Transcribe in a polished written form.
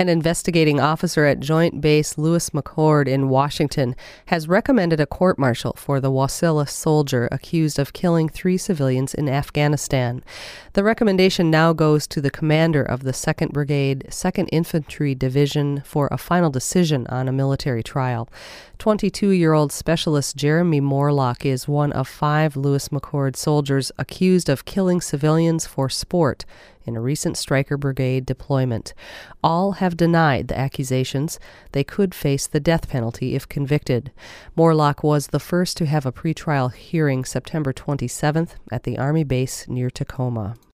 An investigating officer at Joint Base Lewis McChord in Washington has recommended a court-martial for the Wasilla soldier accused of killing 3 civilians in Afghanistan. The recommendation now goes to the commander of the 2nd Brigade, 2nd Infantry Division for a final decision on a military trial. 22-year-old Specialist Jeremy Morlock is one of 5 Lewis McChord soldiers accused of killing civilians for sport in a recent Stryker Brigade deployment. All have denied the accusations. They could face the death penalty if convicted. Morlock was the first to have a pretrial hearing September 27th at the Army base near Tacoma.